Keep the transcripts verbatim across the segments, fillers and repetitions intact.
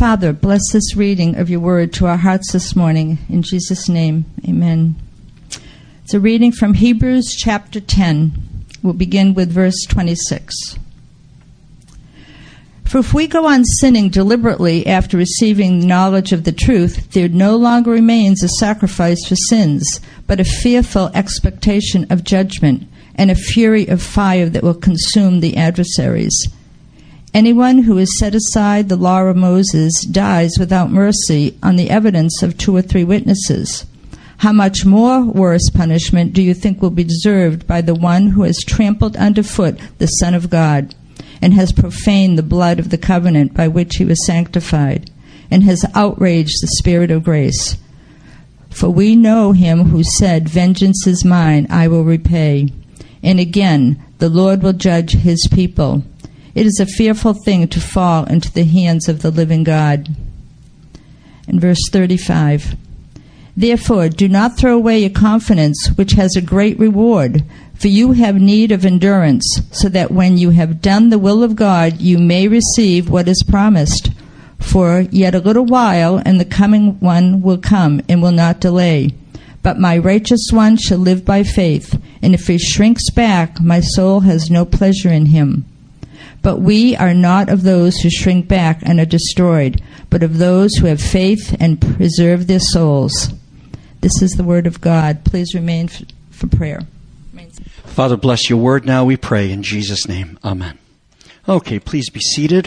Father, bless this reading of your word to our hearts this morning. In Jesus' name, amen. It's a reading from Hebrews chapter ten. We'll begin with verse twenty-six. For if we go on sinning deliberately after receiving knowledge of the truth, there no longer remains a sacrifice for sins, but a fearful expectation of judgment and a fury of fire that will consume the adversaries. Anyone who has set aside the law of Moses dies without mercy on the evidence of two or three witnesses. How much more worse punishment do you think will be deserved by the one who has trampled underfoot the Son of God, and has profaned the blood of the covenant by which he was sanctified, and has outraged the Spirit of grace? For we know him who said, "Vengeance is mine, I will repay." And again, the Lord will judge his people. It is a fearful thing to fall into the hands of the living God. In verse thirty-five, therefore do not throw away your confidence, which has a great reward, for you have need of endurance, so that when you have done the will of God, you may receive what is promised. For yet a little while, and the coming one will come, and will not delay. But my righteous one shall live by faith, and if he shrinks back, my soul has no pleasure in him. But we are not of those who shrink back and are destroyed, but of those who have faith and preserve their souls. This is the word of God. Please remain f- for prayer. Father, bless your word now, we pray in Jesus' name. Amen. Okay, please be seated.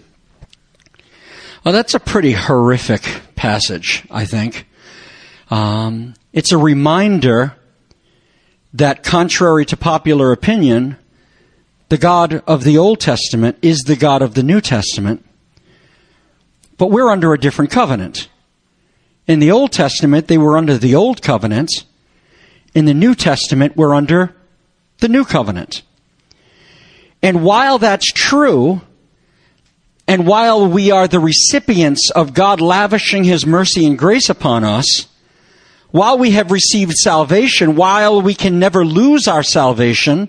Well, that's a pretty horrific passage, I think. Um, it's a reminder that contrary to popular opinion, the God of the Old Testament is the God of the New Testament, but we're under a different covenant. In the Old Testament, they were under the Old Covenant. In the New Testament, we're under the New Covenant. And while that's true, and while we are the recipients of God lavishing his mercy and grace upon us, while we have received salvation, while we can never lose our salvation,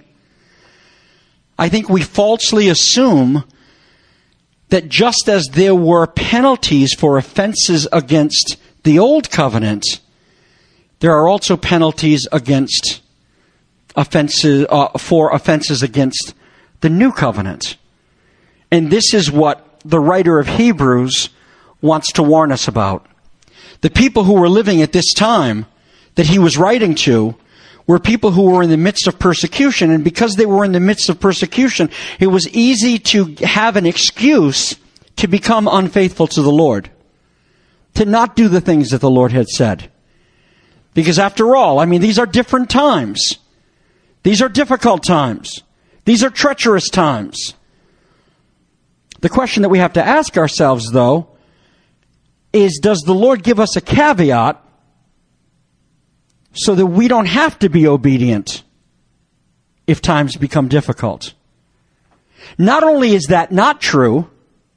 I think we falsely assume that just as there were penalties for offenses against the Old Covenant, there are also penalties against offenses uh, for offenses against the New Covenant. And this is what the writer of Hebrews wants to warn us about. The people who were living at this time that he was writing to were people who were in the midst of persecution, and because they were in the midst of persecution, it was easy to have an excuse to become unfaithful to the Lord, to not do the things that the Lord had said. Because after all, I mean, these are different times. These are difficult times. These are treacherous times. The question that we have to ask ourselves, though, is does the Lord give us a caveat so that we don't have to be obedient if times become difficult? Not only is that not true,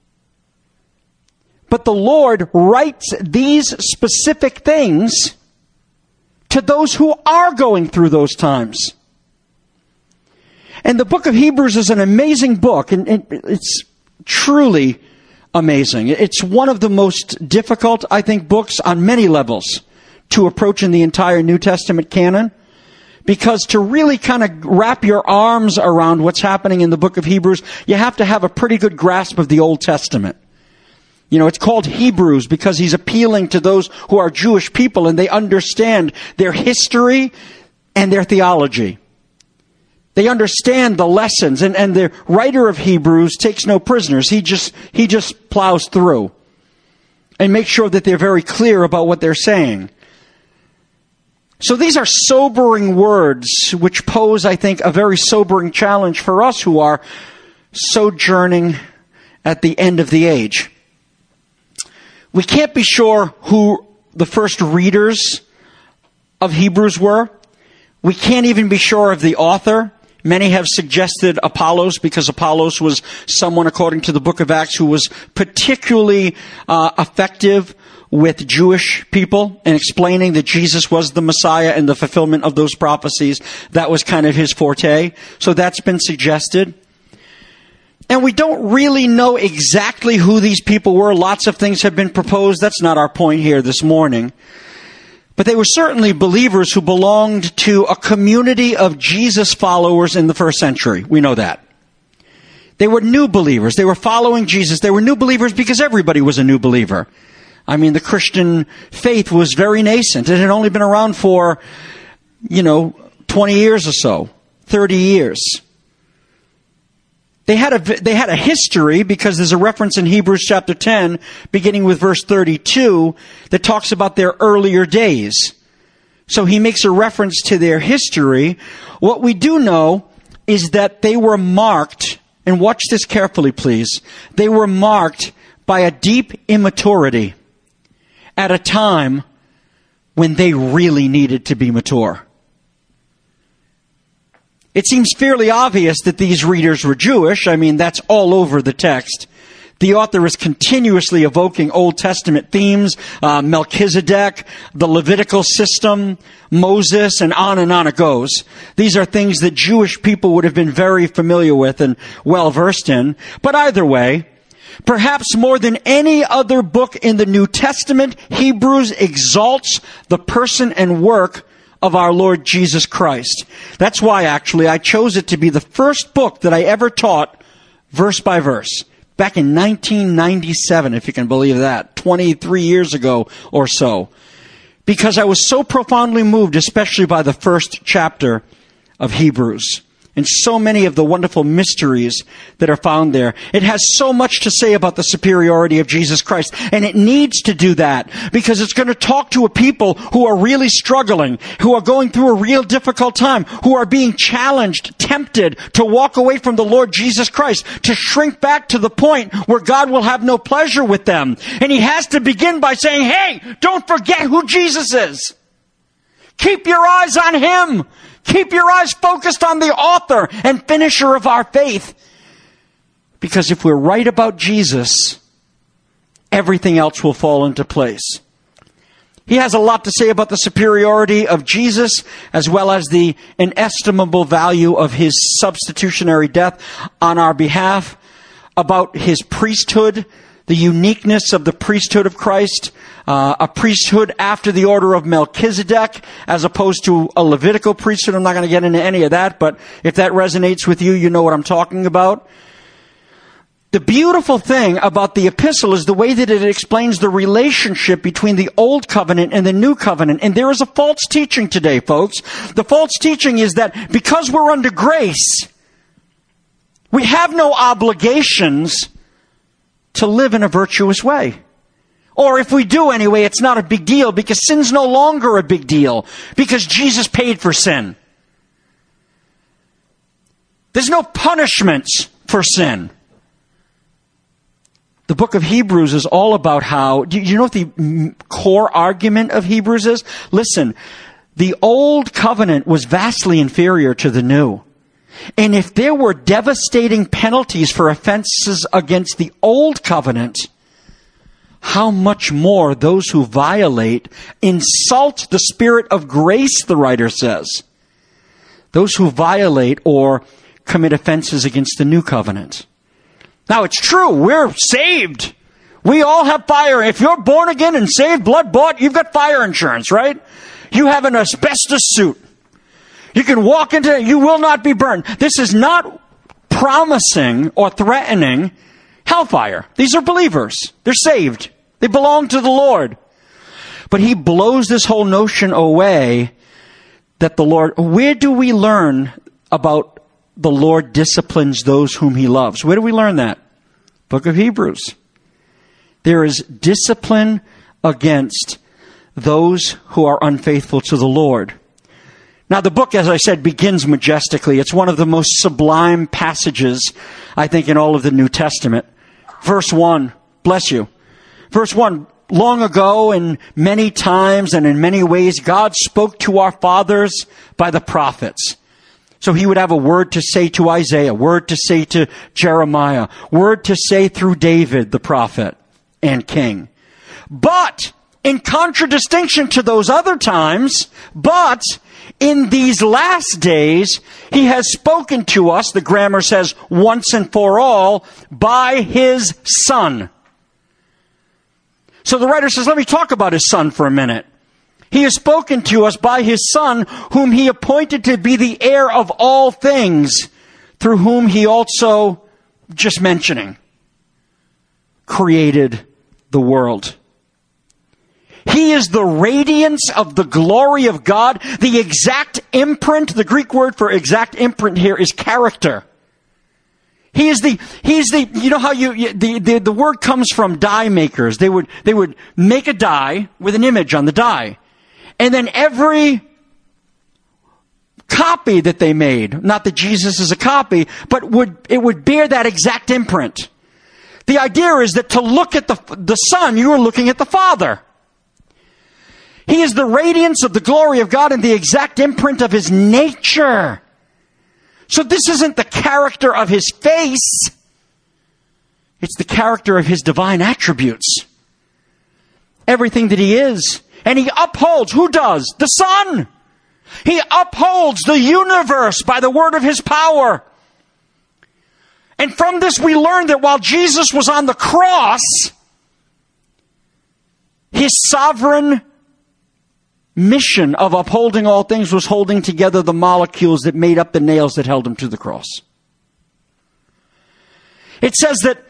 but the Lord writes these specific things to those who are going through those times. And the book of Hebrews is an amazing book, and it's truly amazing. It's one of the most difficult, I think, books on many levels to approach in the entire New Testament canon, because to really kind of wrap your arms around what's happening in the book of Hebrews, you have to have a pretty good grasp of the Old Testament. You know, it's called Hebrews because he's appealing to those who are Jewish people and they understand their history and their theology. They understand the lessons, and, and the writer of Hebrews takes no prisoners. He just, he just plows through and makes sure that they're very clear about what they're saying. So these are sobering words which pose, I think, a very sobering challenge for us who are sojourning at the end of the age. We can't be sure who the first readers of Hebrews were. We can't even be sure of the author. Many have suggested Apollos, because Apollos was someone, according to the book of Acts, who was particularly uh, effective with Jewish people in explaining that Jesus was the Messiah and the fulfillment of those prophecies. That was kind of his forte. So that's been suggested. And we don't really know exactly who these people were. Lots of things have been proposed. That's not our point here this morning. But they were certainly believers who belonged to a community of Jesus followers in the first century. We know that. They were new believers. They were following Jesus. They were new believers because everybody was a new believer. I mean, the Christian faith was very nascent. It had only been around for, you know, twenty years or so, thirty years. They had a, they had a history because there's a reference in Hebrews chapter ten, beginning with verse thirty-two, that talks about their earlier days. So he makes a reference to their history. What we do know is that they were marked, and watch this carefully, please. They were marked by a deep immaturity at a time when they really needed to be mature. It seems fairly obvious that these readers were Jewish. I mean, that's all over the text. The author is continuously evoking Old Testament themes, uh, Melchizedek, the Levitical system, Moses, and on and on it goes. These are things that Jewish people would have been very familiar with and well versed in. But either way, perhaps more than any other book in the New Testament, Hebrews exalts the person and work of our Lord Jesus Christ. That's why, actually, I chose it to be the first book that I ever taught verse by verse. Back in nineteen ninety-seven, if you can believe that, twenty-three years ago or so. Because I was so profoundly moved, especially by the first chapter of Hebrews. And so many of the wonderful mysteries that are found there. It has so much to say about the superiority of Jesus Christ. And it needs to do that because it's going to talk to a people who are really struggling, who are going through a real difficult time, who are being challenged, tempted to walk away from the Lord Jesus Christ, to shrink back to the point where God will have no pleasure with them. And he has to begin by saying, hey, don't forget who Jesus is. Keep your eyes on him. Keep your eyes focused on the author and finisher of our faith. Because if we're right about Jesus, everything else will fall into place. He has a lot to say about the superiority of Jesus, as well as the inestimable value of his substitutionary death on our behalf, about his priesthood, the uniqueness of the priesthood of Christ, uh, a priesthood after the order of Melchizedek, as opposed to a Levitical priesthood. I'm not going to get into any of that, but if that resonates with you, you know what I'm talking about. The beautiful thing about the epistle is the way that it explains the relationship between the old covenant and the new covenant. And there is a false teaching today, folks. The false teaching is that because we're under grace, we have no obligations to live in a virtuous way. Or if we do anyway, it's not a big deal because sin's no longer a big deal because Jesus paid for sin. There's no punishments for sin. The book of Hebrews is all about how, do you know what the core argument of Hebrews is? Listen, the old covenant was vastly inferior to the new. And if there were devastating penalties for offenses against the old covenant, how much more those who violate insult the Spirit of grace, the writer says. Those who violate or commit offenses against the new covenant. Now, it's true. We're saved. We all have fire. If you're born again and saved, blood bought, you've got fire insurance, right? You have an asbestos suit. You can walk into it. You will not be burned. This is not promising or threatening hellfire. These are believers. They're saved. They belong to the Lord. But he blows this whole notion away that the Lord... Where do we learn about the Lord disciplines those whom he loves? Where do we learn that? Book of Hebrews. There is discipline against those who are unfaithful to the Lord. Now, the book, as I said, begins majestically. It's one of the most sublime passages, I think, in all of the New Testament. Verse one, bless you. Verse one, long ago and many times and in many ways, God spoke to our fathers by the prophets. So he would have a word to say to Isaiah, word to say to Jeremiah, word to say through David, the prophet and king. But in contradistinction to those other times, but in these last days, he has spoken to us, the grammar says, once and for all, by his Son. So the writer says, let me talk about his Son for a minute. He has spoken to us by his Son, whom he appointed to be the heir of all things, through whom he also, just mentioning, created the world. He is the radiance of the glory of God, the exact imprint. The Greek word for exact imprint here is character. He is the, he is the, you know how you, the, the, the word comes from die makers. They would, they would make a die with an image on the die. And then every copy that they made, not that Jesus is a copy, but would, it would bear that exact imprint. The idea is that to look at the, the Son, you are looking at the Father. He is the radiance of the glory of God and the exact imprint of his nature. So this isn't the character of his face. It's the character of his divine attributes. Everything that he is. And he upholds. Who does? The Son. He upholds the universe by the word of his power. And from this we learn that while Jesus was on the cross, his sovereign mission of upholding all things was holding together the molecules that made up the nails that held him to the cross. It says that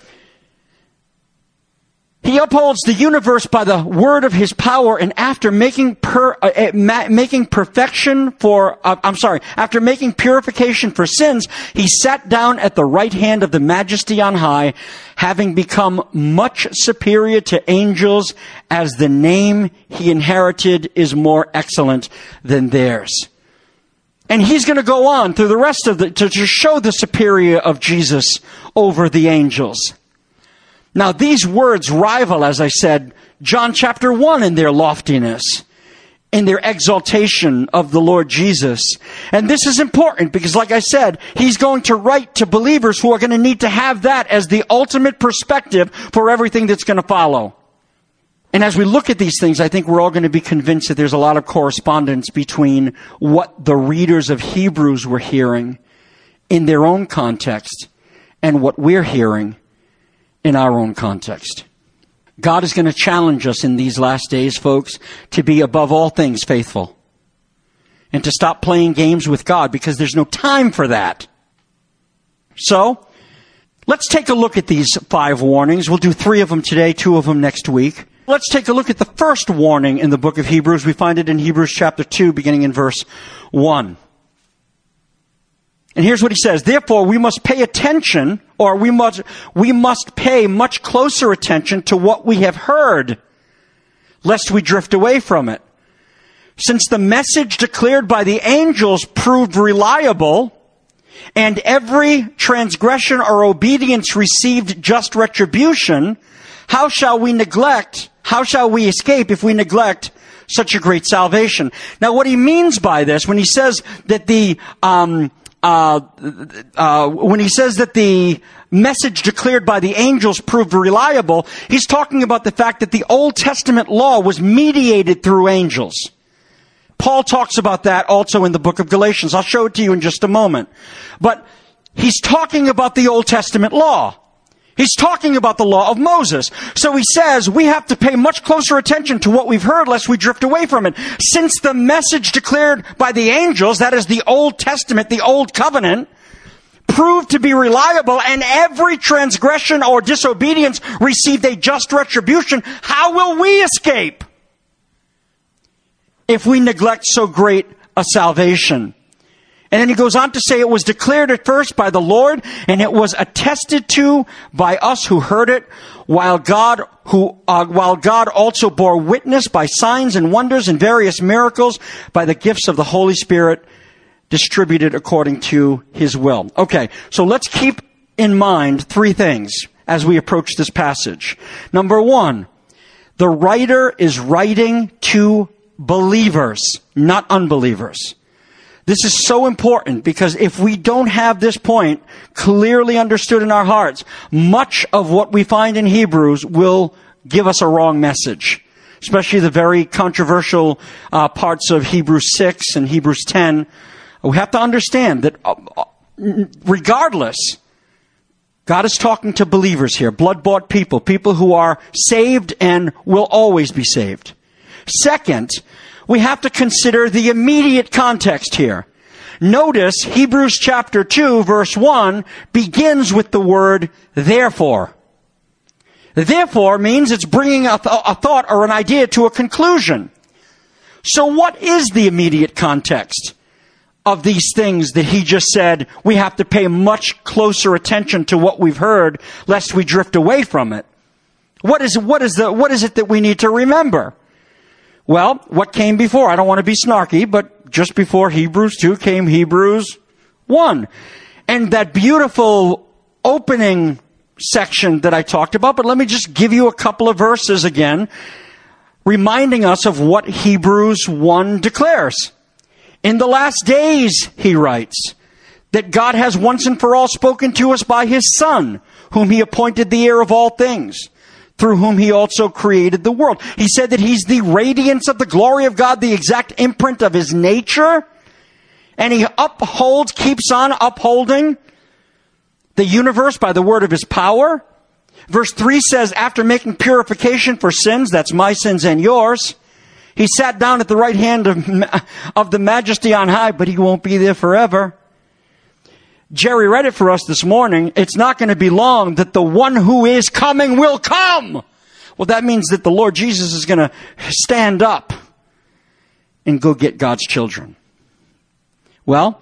he upholds the universe by the word of his power, and after making per, uh, ma- making perfection for, uh, I'm sorry, after making purification for sins, he sat down at the right hand of the Majesty on high, having become much superior to angels, as the name he inherited is more excellent than theirs. And he's going to go on through the rest of the, to, to show the superior of Jesus over the angels. Now, these words rival, as I said, John chapter one in their loftiness, in their exaltation of the Lord Jesus. And this is important because, like I said, he's going to write to believers who are going to need to have that as the ultimate perspective for everything that's going to follow. And as we look at these things, I think we're all going to be convinced that there's a lot of correspondence between what the readers of Hebrews were hearing in their own context and what we're hearing in our own context. God is going to challenge us in these last days, folks, to be above all things faithful. And to stop playing games with God, because there's no time for that. So, let's take a look at these five warnings. We'll do three of them today, two of them next week. Let's take a look at the first warning in the book of Hebrews. We find it in Hebrews chapter two, beginning in verse one. And here's what he says. Therefore, we must pay attention, or we must, we must pay much closer attention to what we have heard, lest we drift away from it. Since the message declared by the angels proved reliable, and every transgression or obedience received just retribution, how shall we neglect, how shall we escape if we neglect such a great salvation? Now, what he means by this, when he says that the, um, Uh, uh, when he says that the message declared by the angels proved reliable, he's talking about the fact that the Old Testament law was mediated through angels. Paul talks about that also in the book of Galatians. I'll show it to you in just a moment. But he's talking about the Old Testament law. He's talking about the law of Moses. So he says we have to pay much closer attention to what we've heard lest we drift away from it. Since the message declared by the angels, that is the Old Testament, the Old Covenant, proved to be reliable, and every transgression or disobedience received a just retribution, how will we escape if we neglect so great a salvation? And then he goes on to say it was declared at first by the Lord, and it was attested to by us who heard it, while God who uh, while God also bore witness by signs and wonders and various miracles by the gifts of the Holy Spirit distributed according to his will. Okay, so let's keep in mind three things as we approach this passage. Number one, the writer is writing to believers, not unbelievers. This is so important because if we don't have this point clearly understood in our hearts, much of what we find in Hebrews will give us a wrong message. especially the very controversial uh, parts of Hebrews six and Hebrews ten, we have to understand that uh, regardless, God is talking to believers here, blood-bought people, people who are saved and will always be saved. Second, we have to consider the immediate context here. Notice Hebrews chapter two, verse one begins with the word therefore. Therefore means it's bringing a, th- a thought or an idea to a conclusion. So what is the immediate context of these things that he just said? We have to pay much closer attention to what we've heard, lest we drift away from it. What is, what is the, what is it that we need to remember? Well, what came before? I don't want to be snarky, but just before Hebrews two came Hebrews one. And that beautiful opening section that I talked about, but let me just give you a couple of verses again, reminding us of what Hebrews one declares. In the last days, he writes, that God has once and for all spoken to us by his Son, whom he appointed the heir of all things, through whom he also created the world. He said that he's the radiance of the glory of God, the exact imprint of his nature, and he upholds, keeps on upholding the universe by the word of his power. Verse three says, after making purification for sins, that's my sins and yours, he sat down at the right hand of, of the majesty on high, but he won't be there forever. Jerry read it for us this morning. It's not going to be long that the one who is coming will come. Well, that means that the Lord Jesus is going to stand up and go get God's children. Well,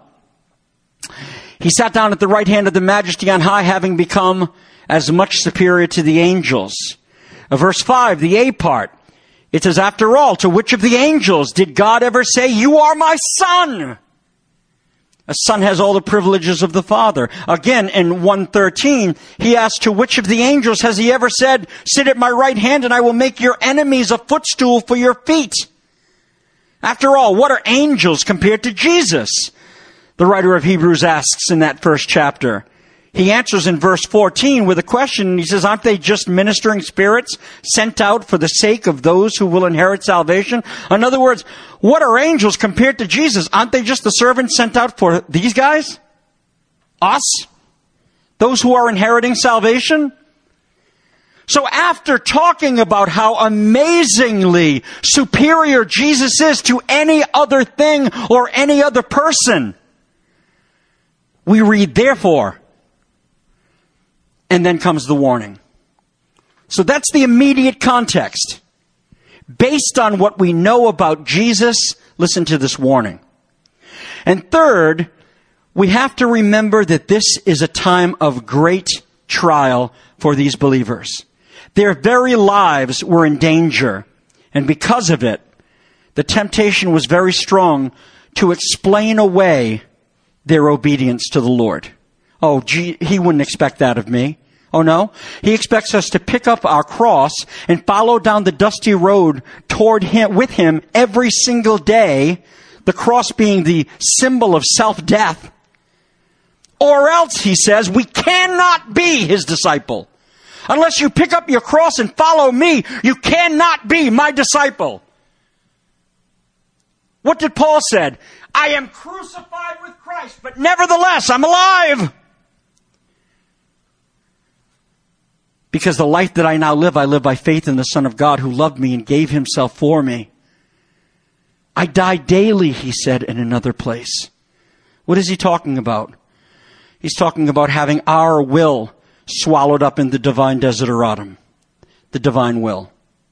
he sat down at the right hand of the majesty on high, having become as much superior to the angels. Uh, verse five, the A part, it says, after all, to which of the angels did God ever say, you are my son? A son has all the privileges of the Father. Again, in one thirteen, he asks, to which of the angels has he ever said, sit at my right hand and I will make your enemies a footstool for your feet? After all, what are angels compared to Jesus? The writer of Hebrews asks in that first chapter. He answers in verse fourteen with a question. He says, aren't they just ministering spirits sent out for the sake of those who will inherit salvation? In other words, what are angels compared to Jesus? Aren't they just the servants sent out for these guys? Us? Those who are inheriting salvation? So after talking about how amazingly superior Jesus is to any other thing or any other person, we read, therefore, and then comes the warning. So that's the immediate context. Based on what we know about Jesus, listen to this warning. And third, we have to remember that this is a time of great trial for these believers. Their very lives were in danger. And because of it, the temptation was very strong to explain away their obedience to the Lord. Oh, gee, he wouldn't expect that of me. Oh no? He expects us to pick up our cross and follow down the dusty road toward him, with him every single day, the cross being the symbol of self-death. Or else, he says, we cannot be his disciple. Unless you pick up your cross and follow me, you cannot be my disciple. What did Paul say? I am crucified with Christ, but nevertheless, I'm alive. Because the life that I now live, I live by faith in the Son of God who loved me and gave himself for me. I die daily, he said in another place. What is he talking about? He's talking about having our will swallowed up in the divine desideratum, the divine will.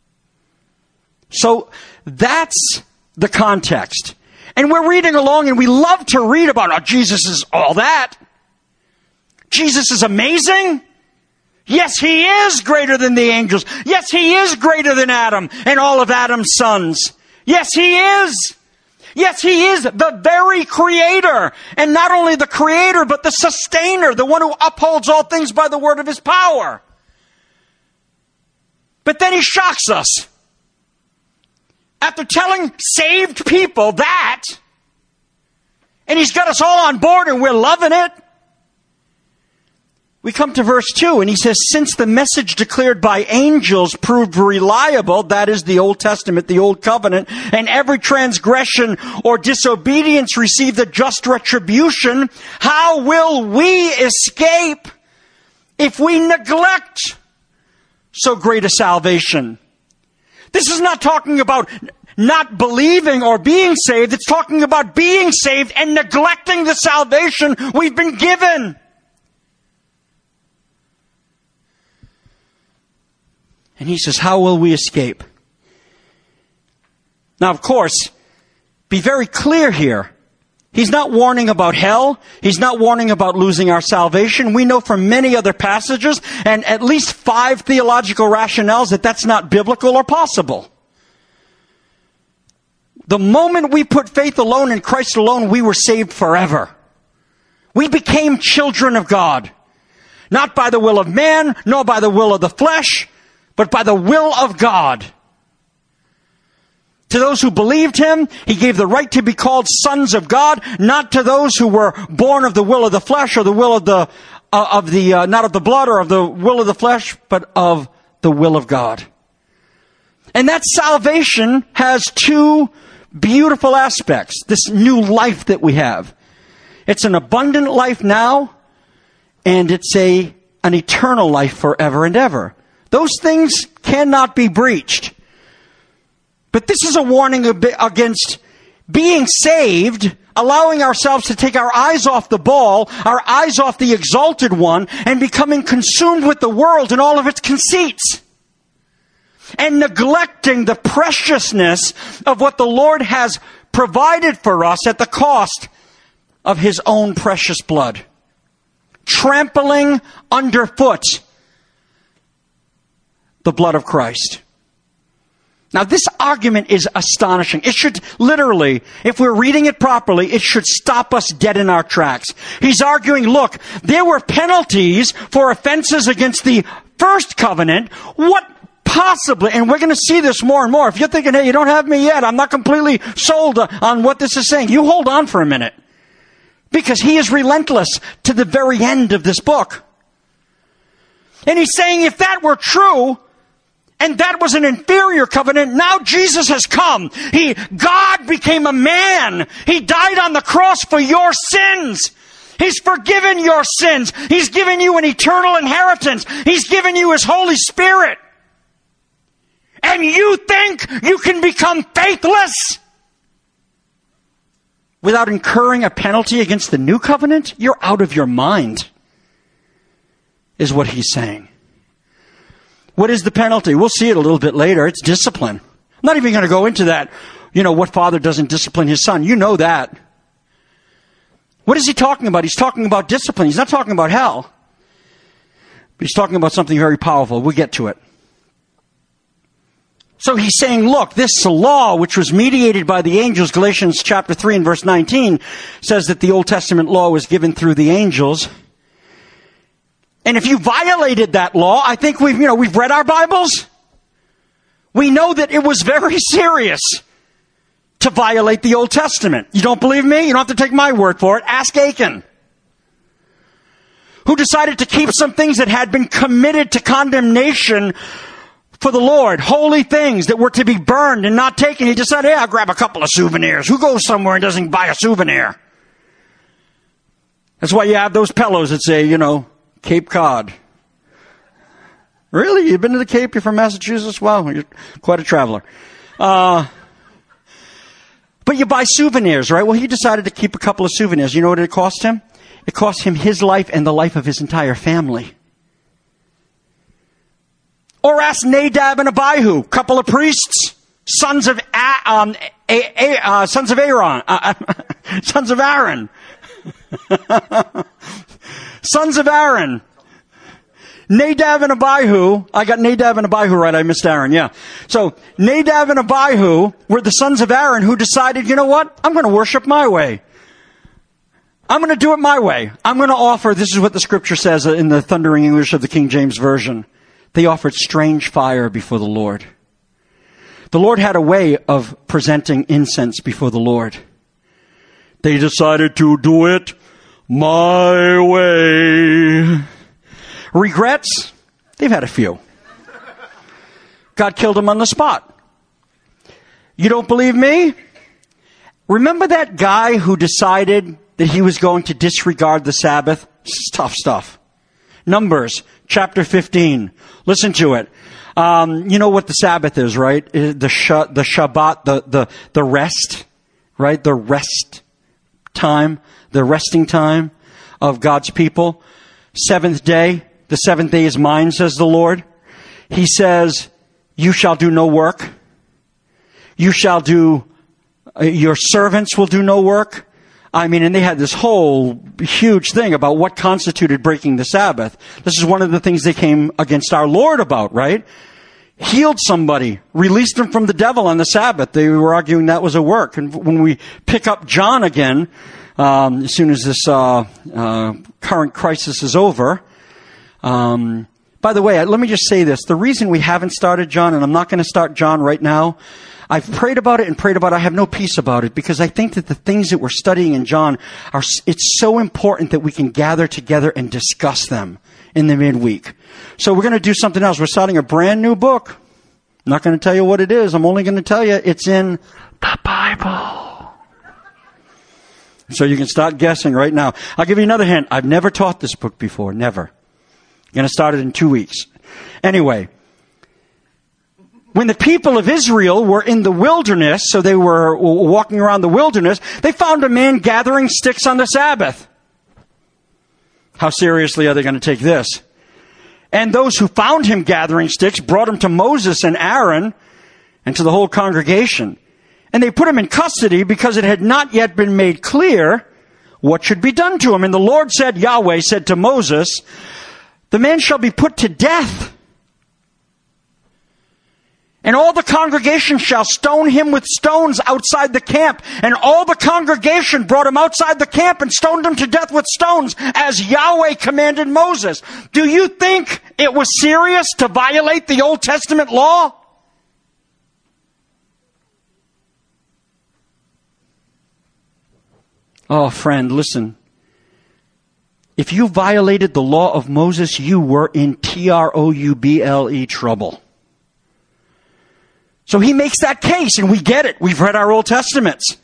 So that's the context. And we're reading along and we love to read about how Jesus is all that. Jesus is amazing. Yes, he is greater than the angels. Yes, he is greater than Adam and all of Adam's sons. Yes, he is. Yes, he is the very creator. And not only the creator, but the sustainer, the one who upholds all things by the word of his power. But then he shocks us. After telling saved people that, and he's got us all on board and we're loving it, we come to verse two, and he says, since the message declared by angels proved reliable, that is the Old Testament, the Old Covenant, and every transgression or disobedience received a just retribution, how will we escape if we neglect so great a salvation? This is not talking about not believing or being saved. It's talking about being saved and neglecting the salvation we've been given. And he says, how will we escape? Now, of course, be very clear here. He's not warning about hell. He's not warning about losing our salvation. We know from many other passages and at least five theological rationales that that's not biblical or possible. The moment we put faith alone in Christ alone, we were saved forever. We became children of God. Not by the will of man, nor by the will of the flesh, but by the will of God. To those who believed him, he gave the right to be called sons of God, not to those who were born of the will of the flesh or the will of the, uh, of the, uh, not of the blood or of the will of the flesh, but of the will of God. And that salvation has two beautiful aspects, this new life that we have. It's an abundant life now, and it's a, an eternal life forever and ever. Those things cannot be breached. But this is a warning against being saved, allowing ourselves to take our eyes off the ball, our eyes off the exalted one, and becoming consumed with the world and all of its conceits. And neglecting the preciousness of what the Lord has provided for us at the cost of his own precious blood. Trampling underfoot the blood of Christ. Now, this argument is astonishing. It should literally, if we're reading it properly, it should stop us dead in our tracks. He's arguing, look, there were penalties for offenses against the first covenant. What possibly, and we're going to see this more and more. If you're thinking, hey, you don't have me yet, I'm not completely sold on what this is saying, you hold on for a minute. Because he is relentless to the very end of this book. And he's saying if that were true, and that was an inferior covenant, now Jesus has come. He, God became a man. He died on the cross for your sins. He's forgiven your sins. He's given you an eternal inheritance. He's given you his Holy Spirit. And you think you can become faithless without incurring a penalty against the new covenant? You're out of your mind, is what he's saying. What is the penalty? We'll see it a little bit later. It's discipline. I'm not even going to go into that. You know, what father doesn't discipline his son? You know that. What is he talking about? He's talking about discipline. He's not talking about hell. But he's talking about something very powerful. We'll get to it. So he's saying, look, this law, which was mediated by the angels, Galatians chapter three and verse nineteen, says that the Old Testament law was given through the angels. And if you violated that law, I think we've, you know, we've read our Bibles. We know that it was very serious to violate the Old Testament. You don't believe me? You don't have to take my word for it. Ask Achan, who decided to keep some things that had been committed to condemnation for the Lord, holy things that were to be burned and not taken. He decided, hey, I'll grab a couple of souvenirs. Who goes somewhere and doesn't buy a souvenir? That's why you have those pillows that say, you know, Cape Cod. Really? You've been to the Cape? You're from Massachusetts? Wow, you're quite a traveler. Uh, but you buy souvenirs, right? Well, he decided to keep a couple of souvenirs. You know what it cost him? It cost him his life and the life of his entire family. Or ask Nadab and Abihu, couple of priests, sons of A- um, A- A- uh, sons of Aaron, uh, sons of Aaron. Sons of Aaron. Nadab and Abihu. I got Nadab and Abihu right. I missed Aaron. Yeah. So Nadab and Abihu were the sons of Aaron who decided, you know what? I'm going to worship my way. I'm going to do it my way. I'm going to offer, this is what the scripture says in the thundering English of the King James Version. They offered strange fire before the Lord. The Lord had a way of presenting incense before the Lord. They decided to do it my way. Regrets? They've had a few. God killed them on the spot. You don't believe me? Remember that guy who decided that he was going to disregard the Sabbath? This is tough stuff. Numbers chapter fifteen. Listen to it. Um, you know what the Sabbath is, right? The sh- the Shabbat, the, the, the rest, right? The rest time, the resting time of God's people. Seventh day. The seventh day is mine, says the Lord. He says, you shall do no work. You shall do, uh, your servants will do no work. I mean, and they had this whole huge thing about what constituted breaking the Sabbath. This is one of the things they came against our Lord about, right? Healed somebody, released them from the devil on the Sabbath. They were arguing that was a work. And when we pick up John again, um, as soon as this uh, uh, current crisis is over, um, by the way, let me just say this. The reason we haven't started John, and I'm not going to start John right now, I've prayed about it and prayed about it. I have no peace about it because I think that the things that we're studying in John are, it's so important that we can gather together and discuss them in the midweek. So we're going to do something else. We're starting a brand new book. I'm not going to tell you what it is. I'm only going to tell you it's in the Bible. So you can start guessing right now. I'll give you another hint. I've never taught this book before. Never. I'm going to start it in two weeks. Anyway. When the people of Israel were in the wilderness, so they were walking around the wilderness, they found a man gathering sticks on the Sabbath. How seriously are they going to take this? And those who found him gathering sticks brought him to Moses and Aaron and to the whole congregation. And they put him in custody because it had not yet been made clear what should be done to him. And the Lord said, Yahweh said to Moses, the man shall be put to death. And all the congregation shall stone him with stones outside the camp. And all the congregation brought him outside the camp and stoned him to death with stones, as Yahweh commanded Moses. Do you think it was serious to violate the Old Testament law? Oh, friend, listen. If you violated the law of Moses, you were in T R O U B L E trouble. So he makes that case, and we get it. We've read our Old Testaments.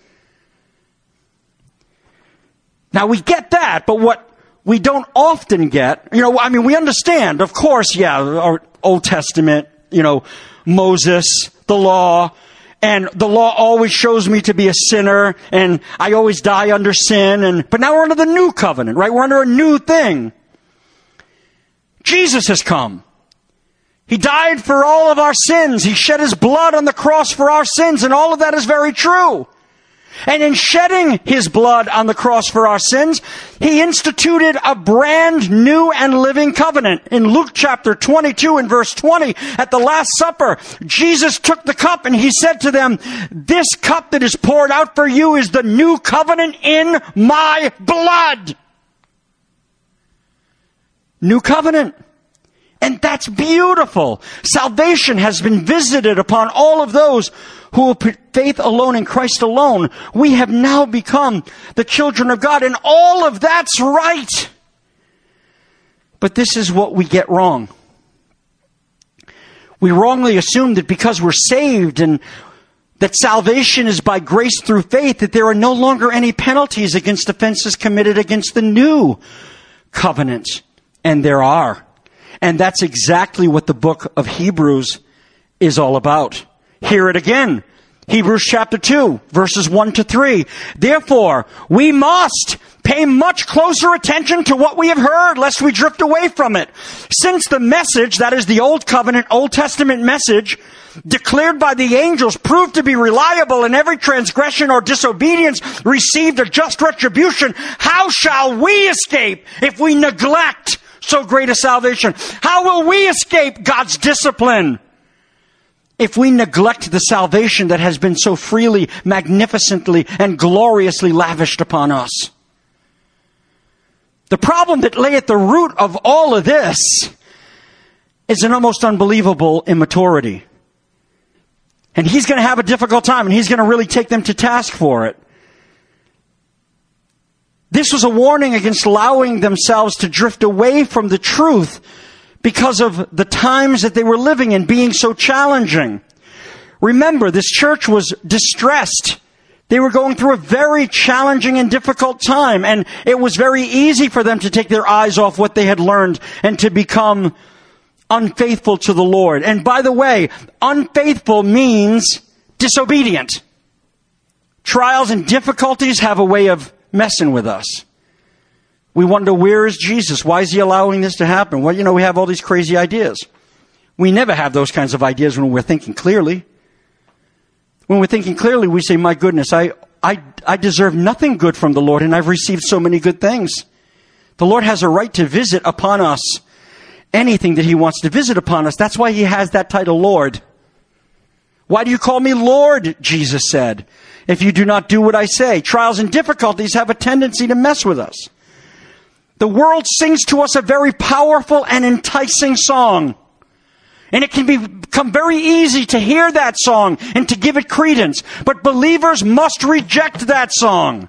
Now, we get that, but what we don't often get, you know, I mean, we understand, of course, yeah, our Old Testament, you know, Moses, the law, and the law always shows me to be a sinner, and I always die under sin, and but now we're under the new covenant, right? We're under a new thing. Jesus has come. He died for all of our sins. He shed his blood on the cross for our sins, and all of that is very true. And in shedding his blood on the cross for our sins, he instituted a brand new and living covenant. In Luke chapter twenty-two and verse twenty, at the Last Supper, Jesus took the cup and he said to them, this cup that is poured out for you is the new covenant in my blood. New covenant. And that's beautiful. Salvation has been visited upon all of those who will put faith alone in Christ alone. We have now become the children of God, and all of that's right. But this is what we get wrong. We wrongly assume that because we're saved and that salvation is by grace through faith, that there are no longer any penalties against offenses committed against the new covenant. And there are. And that's exactly what the book of Hebrews is all about. Hear it again. Hebrews chapter two, verses one to three. Therefore, we must pay much closer attention to what we have heard, lest we drift away from it. Since the message, that is the Old Covenant, Old Testament message, declared by the angels, proved to be reliable, and every transgression or disobedience received a just retribution, how shall we escape if we neglect so great a salvation? How will we escape God's discipline if we neglect the salvation that has been so freely, magnificently, and gloriously lavished upon us? The problem that lay at the root of all of this is an almost unbelievable immaturity. And he's going to have a difficult time, and he's going to really take them to task for it. This was a warning against allowing themselves to drift away from the truth because of the times that they were living in being so challenging. Remember, this church was distressed. They were going through a very challenging and difficult time, and it was very easy for them to take their eyes off what they had learned and to become unfaithful to the Lord. And by the way, unfaithful means disobedient. Trials and difficulties have a way of messing with us. We wonder, where is Jesus? Why is he allowing this to happen? Well, you know, we have all these crazy ideas. We never have those kinds of ideas when we're thinking clearly. When we're thinking clearly, we say, my goodness, I, I, I deserve nothing good from the Lord, and I've received so many good things. The Lord has a right to visit upon us anything that he wants to visit upon us. That's why he has that title, Lord. Why do you call me Lord? Jesus said. If you do not do what I say. Trials and difficulties have a tendency to mess with us. The world sings to us a very powerful and enticing song. And it can be, become very easy to hear that song and to give it credence. But believers must reject that song.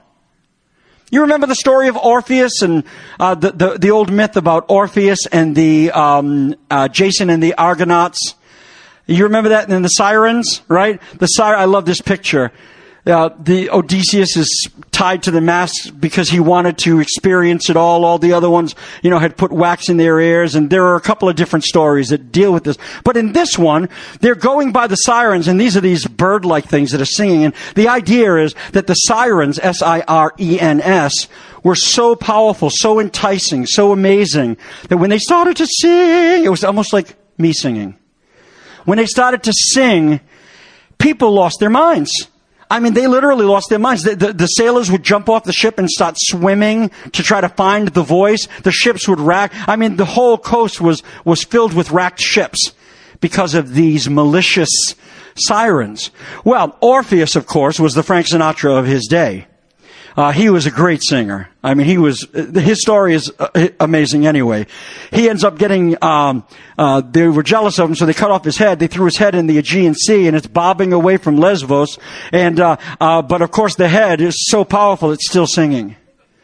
You remember the story of Orpheus and uh, the, the, the old myth about Orpheus and the um, uh, Jason and the Argonauts? You remember that? And then the sirens, right? The sir- I love this picture. Uh, the Odysseus is tied to the mast because he wanted to experience it all. All the other ones, you know, had put wax in their ears. And there are a couple of different stories that deal with this. But in this one, they're going by the sirens, and these are these bird-like things that are singing. And the idea is that the sirens, S I R E N S, were so powerful, so enticing, so amazing, that when they started to sing, it was almost like me singing. When they started to sing, people lost their minds. I mean, they literally lost their minds. The, the, the sailors would jump off the ship and start swimming to try to find the voice. The ships would rack. I mean, the whole coast was, was filled with wrecked ships because of these malicious sirens. Well, Orpheus, of course, was the Frank Sinatra of his day. Uh, he was a great singer. I mean, he was, his story is uh, amazing anyway. He ends up getting, um, uh, they were jealous of him, so they cut off his head. They threw his head in the Aegean Sea, and it's bobbing away from Lesbos. And, uh, uh, but of course the head is so powerful, it's still singing.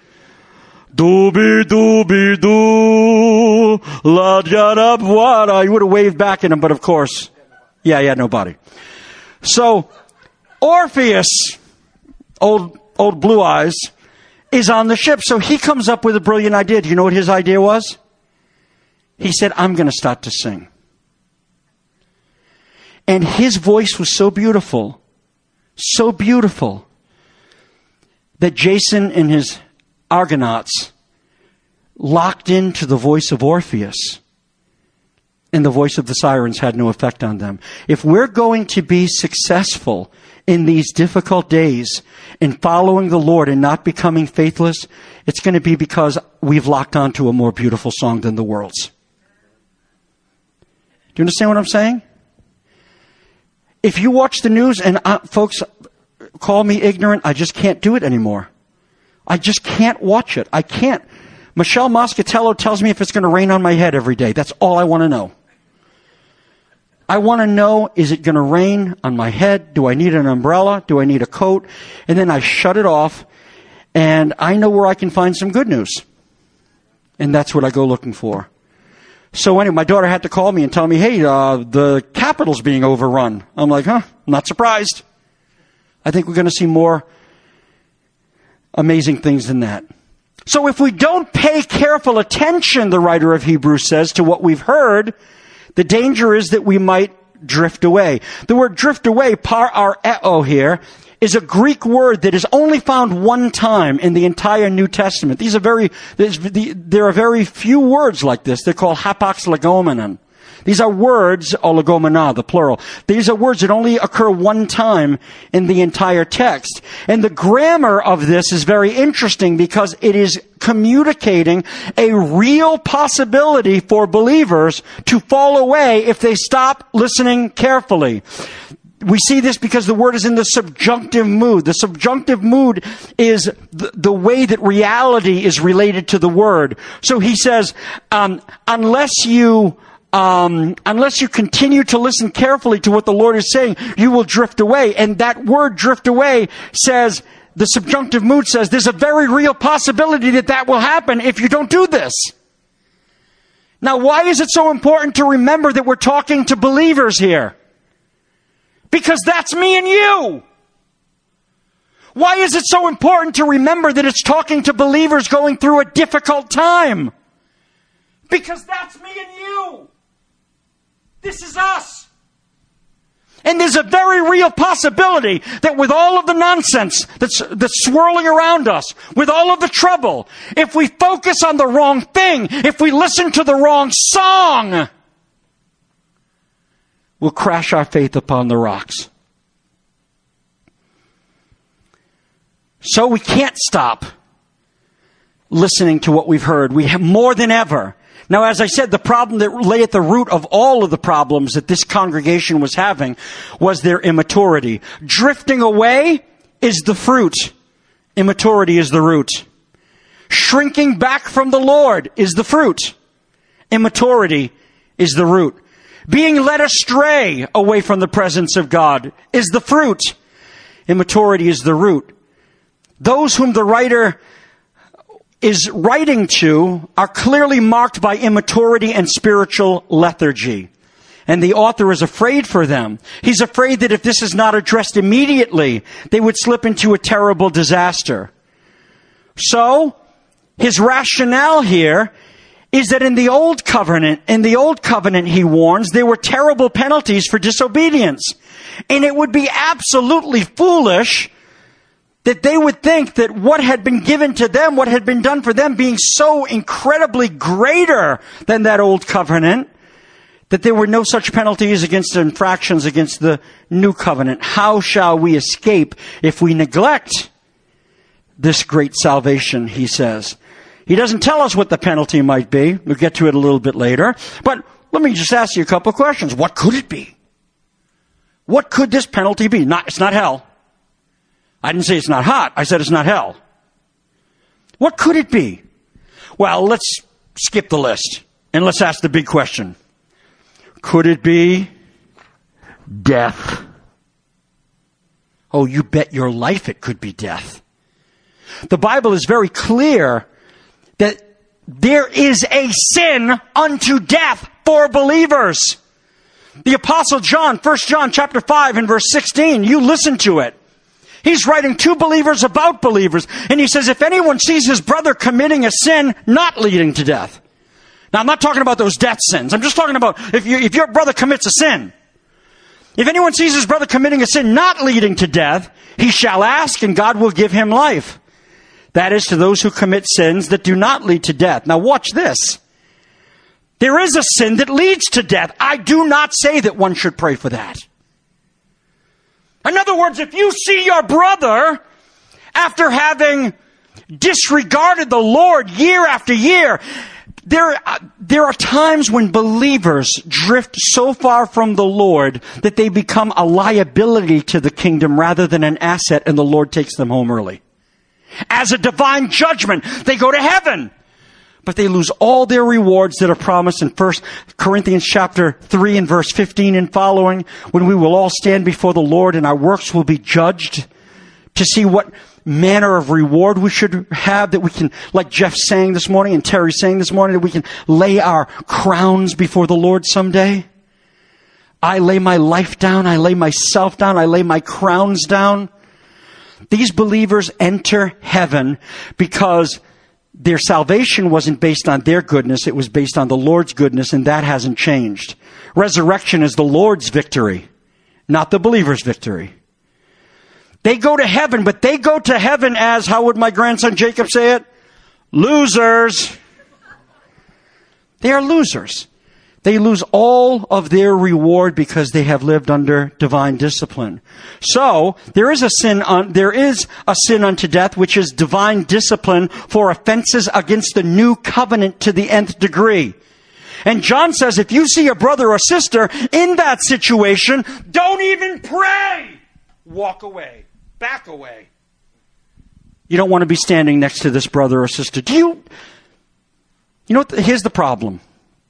Dooby dooby doo, la jada bwada. He would have waved back at him, but of course, yeah, he had no body. So, Orpheus, old, Old Blue Eyes, is on the ship. So he comes up with a brilliant idea. Do you know what his idea was? He said, I'm going to start to sing. And his voice was so beautiful, so beautiful, that Jason and his Argonauts locked into the voice of Orpheus. And the voice of the sirens had no effect on them. If we're going to be successful in these difficult days in following the Lord and not becoming faithless, it's going to be because we've locked onto a more beautiful song than the world's. Do you understand what I'm saying? If you watch the news, and uh, folks call me ignorant, I just can't do it anymore. I just can't watch it. I can't. Michelle Moscatello tells me if it's going to rain on my head every day. That's all I want to know. I want to know, is it going to rain on my head? Do I need an umbrella? Do I need a coat? And then I shut it off, and I know where I can find some good news. And that's what I go looking for. So anyway, my daughter had to call me and tell me, hey, uh, the Capitol's being overrun. I'm like, huh, I'm not surprised. I think we're going to see more amazing things than that. So if we don't pay careful attention, the writer of Hebrews says, to what we've heard, the danger is that we might drift away. The word drift away, parareo here, is a Greek word that is only found one time in the entire New Testament. These are very, there are very few words like this. They're called hapax legomenon. These are words, or legomena, the plural. These are words that only occur one time in the entire text. And the grammar of this is very interesting because it is communicating a real possibility for believers to fall away if they stop listening carefully. We see this because the word is in the subjunctive mood. The subjunctive mood is the, the way that reality is related to the word. So he says, um, unless you... Um, unless you continue to listen carefully to what the Lord is saying, you will drift away. And that word drift away says the subjunctive mood says there's a very real possibility that that will happen if you don't do this. Now, why is it so important to remember that we're talking to believers here? Because that's me and you. Why is it so important to remember that it's talking to believers going through a difficult time? Because that's me and you. This is us. And there's a very real possibility that with all of the nonsense that's, that's swirling around us, with all of the trouble, if we focus on the wrong thing, if we listen to the wrong song, we'll crash our faith upon the rocks. So we can't stop listening to what we've heard. We have more than ever. Now, as I said, the problem that lay at the root of all of the problems that this congregation was having was their immaturity. Drifting away is the fruit. Immaturity is the root. Shrinking back from the Lord is the fruit. Immaturity is the root. Being led astray away from the presence of God is the fruit. Immaturity is the root. Those whom the writer is writing to are clearly marked by immaturity and spiritual lethargy. And the author is afraid for them. He's afraid that if this is not addressed immediately, they would slip into a terrible disaster. So, his rationale here is that in the old covenant, in the old covenant, he warns, there were terrible penalties for disobedience. And it would be absolutely foolish that they would think that what had been given to them, what had been done for them, being so incredibly greater than that old covenant, that there were no such penalties against infractions against the new covenant. How shall we escape if we neglect this great salvation, he says. He doesn't tell us what the penalty might be. We'll get to it a little bit later. But let me just ask you a couple of questions. What could it be? What could this penalty be? Not, it's not hell. I didn't say it's not hot. I said it's not hell. What could it be? Well, let's skip the list and let's ask the big question. Could it be death? Oh, you bet your life it could be death. The Bible is very clear that there is a sin unto death for believers. The Apostle John, First John chapter five and verse sixteen, you listen to it. He's writing to believers about believers. And he says, if anyone sees his brother committing a sin not leading to death. Now, I'm not talking about those death sins. I'm just talking about if, you, if your brother commits a sin. If anyone sees his brother committing a sin not leading to death, he shall ask and God will give him life. That is to those who commit sins that do not lead to death. Now, watch this. There is a sin that leads to death. I do not say that one should pray for that. In other words, if you see your brother, after having disregarded the Lord year after year, there, there are times when believers drift so far from the Lord that they become a liability to the kingdom rather than an asset, and the Lord takes them home early. As a divine judgment, they go to heaven. But they lose all their rewards that are promised in First Corinthians chapter three and verse fifteen and following, when we will all stand before the Lord and our works will be judged to see what manner of reward we should have, that we can, like Jeff sang this morning and Terry sang this morning, that we can lay our crowns before the Lord someday. I lay my life down. I lay myself down. I lay my crowns down. These believers enter heaven because their salvation wasn't based on their goodness. It was based on the Lord's goodness, and that hasn't changed. Resurrection is the Lord's victory, not the believer's victory. They go to heaven, but they go to heaven as, how would my grandson Jacob say it? Losers. They are losers. They lose all of their reward because they have lived under divine discipline. So, there is a sin un, there is a sin unto death, which is divine discipline for offenses against the new covenant to the nth degree. And John says, if you see a brother or sister in that situation, don't even pray. Walk away. Back away. You don't want to be standing next to this brother or sister. Do you? You know what? Here's the problem.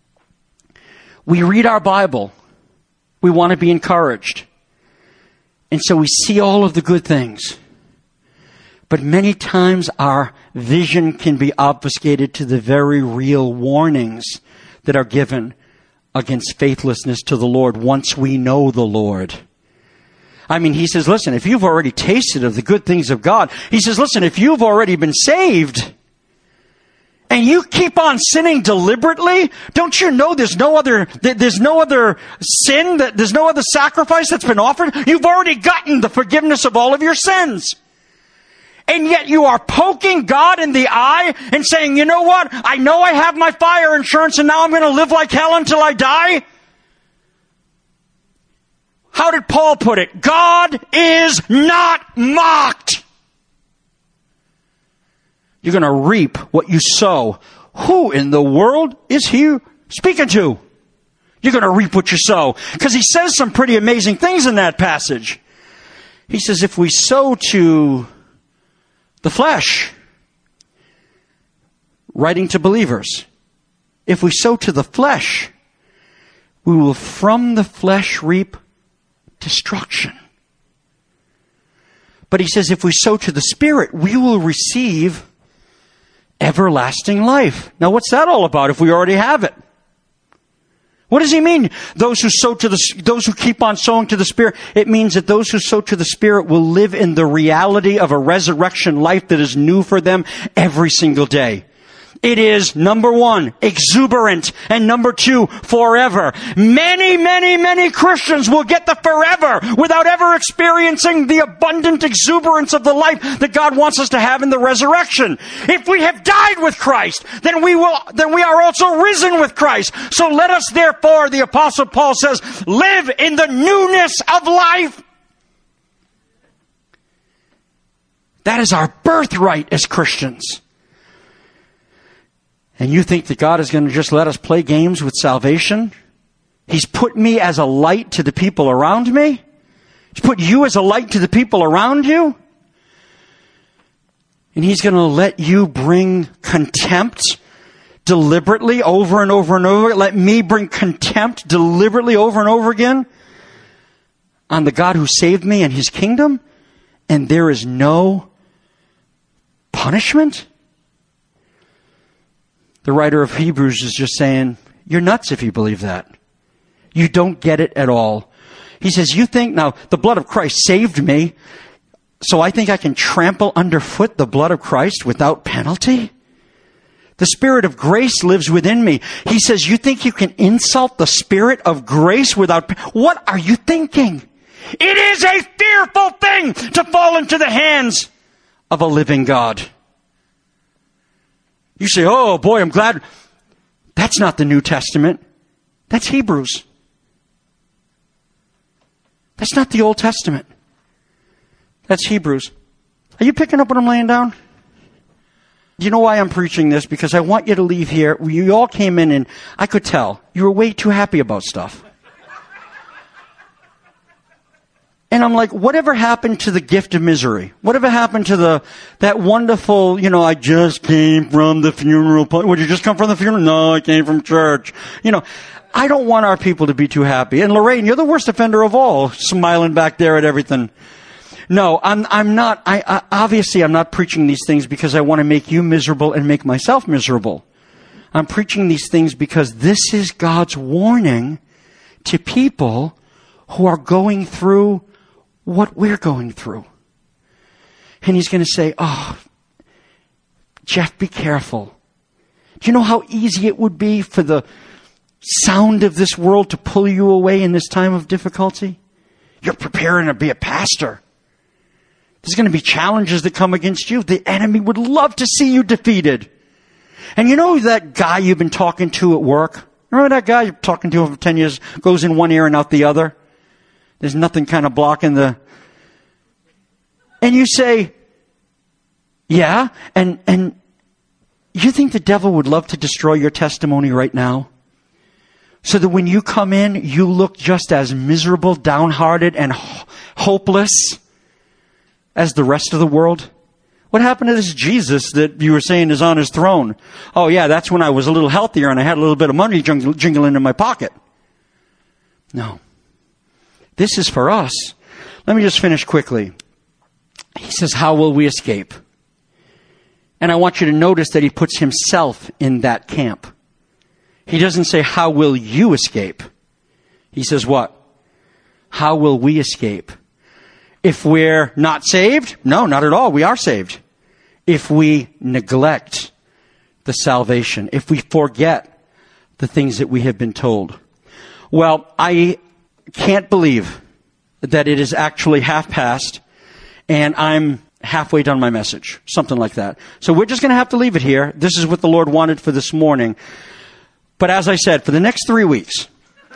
We read our Bible. We want to be encouraged. And so we see all of the good things. But many times our vision can be obfuscated to the very real warnings that are given against faithlessness to the Lord once we know the Lord. I mean, he says, listen, if you've already tasted of the good things of God, he says, listen, if you've already been saved and you keep on sinning deliberately, don't you know there's no other, there's no other sin, that there's no other sacrifice that's been offered? You've already gotten the forgiveness of all of your sins. And yet you are poking God in the eye and saying, you know what? I know I have my fire insurance and now I'm going to live like hell until I die. How did Paul put it? God is not mocked. You're going to reap what you sow. Who in the world is he speaking to? You're going to reap what you sow. Because he says some pretty amazing things in that passage. He says, if we sow to the flesh, writing to believers, if we sow to the flesh, we will from the flesh reap destruction. But he says if we sow to the Spirit, we will receive everlasting life. Now what's that all about if we already have it? What does he mean? Those who sow to the, those who keep on sowing to the Spirit. It means that those who sow to the Spirit will live in the reality of a resurrection life that is new for them every single day. It is, number one, exuberant, and number two, forever. Many, many, many Christians will get the forever without ever experiencing the abundant exuberance of the life that God wants us to have in the resurrection. If we have died with Christ, then we will, then we are also risen with Christ. So let us therefore, the Apostle Paul says, live in the newness of life. That is our birthright as Christians. And you think that God is going to just let us play games with salvation? He's put me as a light to the people around me. He's put you as a light to the people around you. And He's going to let you bring contempt deliberately over and over and over. Let me bring contempt deliberately over and over again on the God who saved me and His kingdom. And there is no punishment? The writer of Hebrews is just saying, you're nuts if you believe that. You don't get it at all. He says, you think now the blood of Christ saved me, so I think I can trample underfoot the blood of Christ without penalty? The Spirit of grace lives within me. He says, you think you can insult the Spirit of grace without... What are you thinking? It is a fearful thing to fall into the hands of a living God. You say, oh boy, I'm glad. That's not the New Testament. That's Hebrews. That's not the Old Testament. That's Hebrews. Are you picking up what I'm laying down? You know why I'm preaching this? Because I want you to leave here. You all came in and I could tell you were way too happy about stuff. And I'm like, whatever happened to the gift of misery? Whatever happened to the, that wonderful, you know, I just came from the funeral. Would you just come from the funeral? No, I came from church. You know, I don't want our people to be too happy. And Lorraine, you're the worst offender of all, smiling back there at everything. No, I'm, I'm not, I, I obviously I'm not preaching these things because I want to make you miserable and make myself miserable. I'm preaching these things because this is God's warning to people who are going through what we're going through. And He's going to say, oh, Jeff, be careful. Do you know how easy it would be for the sound of this world to pull you away in this time of difficulty? You're preparing to be a pastor. There's going to be challenges that come against you. The enemy would love to see you defeated. And you know that guy you've been talking to at work? Remember that guy you're talking to for ten years, goes in one ear and out the other? There's nothing kind of blocking the... And you say, yeah, and, and you think the devil would love to destroy your testimony right now? So that when you come in, you look just as miserable, downhearted, and ho- hopeless as the rest of the world? What happened to this Jesus that you were saying is on His throne? Oh yeah, that's when I was a little healthier and I had a little bit of money jingling in my pocket. No. This is for us. Let me just finish quickly. He says, how will we escape? And I want you to notice that he puts himself in that camp. He doesn't say, how will you escape? He says what? How will we escape? If we're not saved? No, not at all. We are saved. If we neglect the salvation, if we forget the things that we have been told. Well, I can't believe that it is actually half past and I'm halfway done my message. Something like that. So we're just going to have to leave it here. This is what the Lord wanted for this morning. But as I said, for the next three weeks,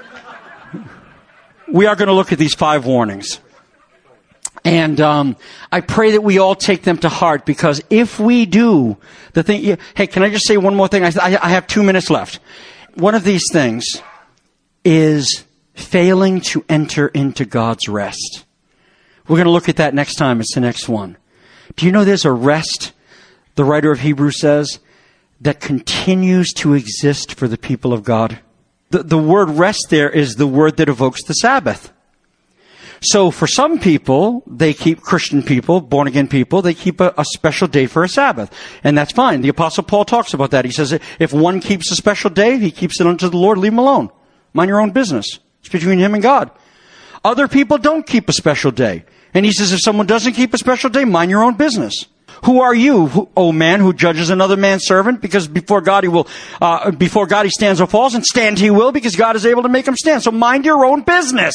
we are going to look at these five warnings. And um, I pray that we all take them to heart, because if we do the thing... Hey, can I just say one more thing? I, I have two minutes left. One of these things is failing to enter into God's rest. We're going to look at that next time. It's the next one. Do you know there's a rest, the writer of Hebrews says, that continues to exist for the people of God? The, the word rest there is the word that evokes the Sabbath. So for some people, they keep, Christian people, born-again people, they keep a, a special day for a Sabbath. And that's fine. The Apostle Paul talks about that. He says if one keeps a special day, he keeps it unto the Lord, leave him alone. Mind your own business. It's between him and God. Other people don't keep a special day. And he says if someone doesn't keep a special day, mind your own business. Who are you, who, O man, who judges another man's servant? Because before God he will, uh, before God he stands or falls, and stand he will, because God is able to make him stand. So mind your own business.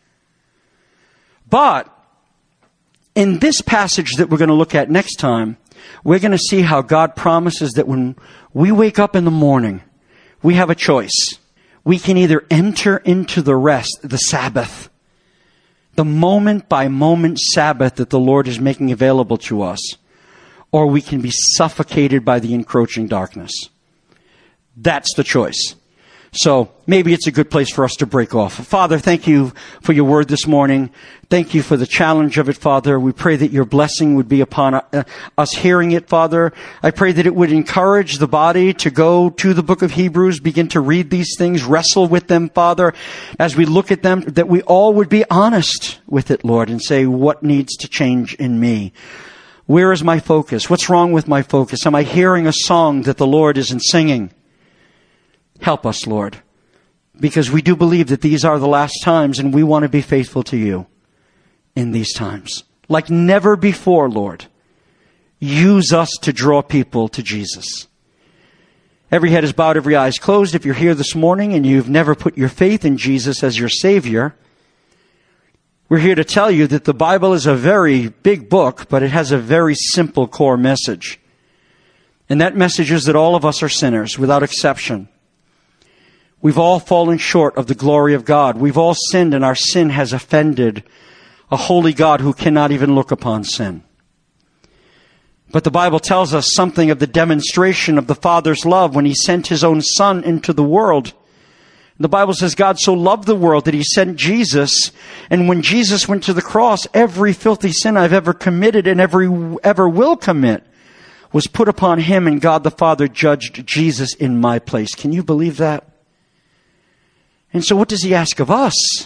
But in this passage that we're going to look at next time, we're going to see how God promises that when we wake up in the morning, we have a choice. We can either enter into the rest, the Sabbath, the moment by moment Sabbath that the Lord is making available to us, or we can be suffocated by the encroaching darkness. That's the choice. So maybe it's a good place for us to break off. Father, thank you for your word this morning. Thank you for the challenge of it, Father. We pray that your blessing would be upon uh, us hearing it, Father. I pray that it would encourage the body to go to the book of Hebrews, begin to read these things, wrestle with them, Father, as we look at them, that we all would be honest with it, Lord, and say, what needs to change in me? Where is my focus? What's wrong with my focus? Am I hearing a song that the Lord isn't singing? Help us, Lord, because we do believe that these are the last times, and we want to be faithful to you in these times. Like never before, Lord, use us to draw people to Jesus. Every head is bowed, every eye is closed. If you're here this morning and you've never put your faith in Jesus as your Savior, we're here to tell you that the Bible is a very big book, but it has a very simple core message. And that message is that all of us are sinners, without exception. We've all fallen short of the glory of God. We've all sinned, and our sin has offended a holy God who cannot even look upon sin. But the Bible tells us something of the demonstration of the Father's love when he sent his own Son into the world. The Bible says God so loved the world that he sent Jesus. And when Jesus went to the cross, every filthy sin I've ever committed and every ever will commit was put upon him, and God the Father judged Jesus in my place. Can you believe that? And so what does he ask of us?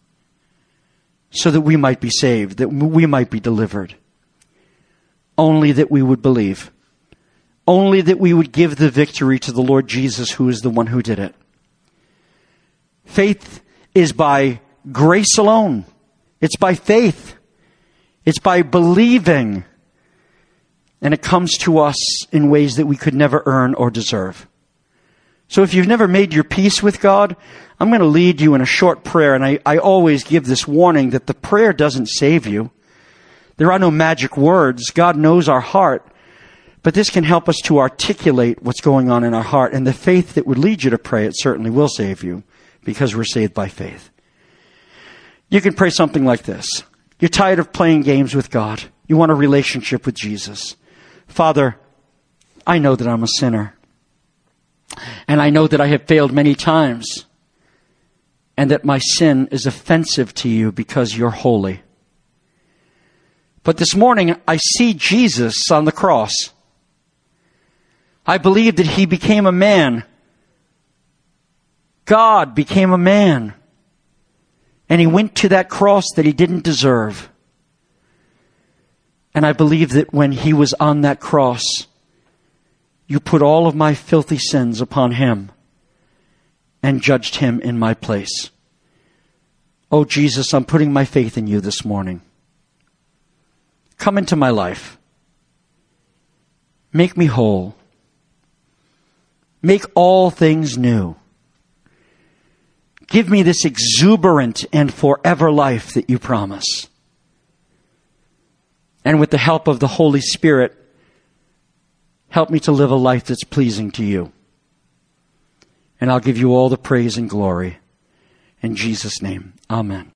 So that we might be saved, that we might be delivered. Only that we would believe. Only that we would give the victory to the Lord Jesus, who is the one who did it. Faith is by grace alone. It's by faith. It's by believing. And it comes to us in ways that we could never earn or deserve. So if you've never made your peace with God, I'm going to lead you in a short prayer. And I, I always give this warning that the prayer doesn't save you. There are no magic words. God knows our heart. But this can help us to articulate what's going on in our heart. And the faith that would lead you to pray, it certainly will save you, because we're saved by faith. You can pray something like this. You're tired of playing games with God. You want a relationship with Jesus. Father, I know that I'm a sinner. And I know that I have failed many times. And that my sin is offensive to you because you're holy. But this morning, I see Jesus on the cross. I believe that he became a man. God became a man. And he went to that cross that he didn't deserve. And I believe that when he was on that cross, you put all of my filthy sins upon him and judged him in my place. Oh, Jesus, I'm putting my faith in you this morning. Come into my life. Make me whole. Make all things new. Give me this exuberant and forever life that you promise. And with the help of the Holy Spirit, help me to live a life that's pleasing to you. And I'll give you all the praise and glory. In Jesus' name, amen.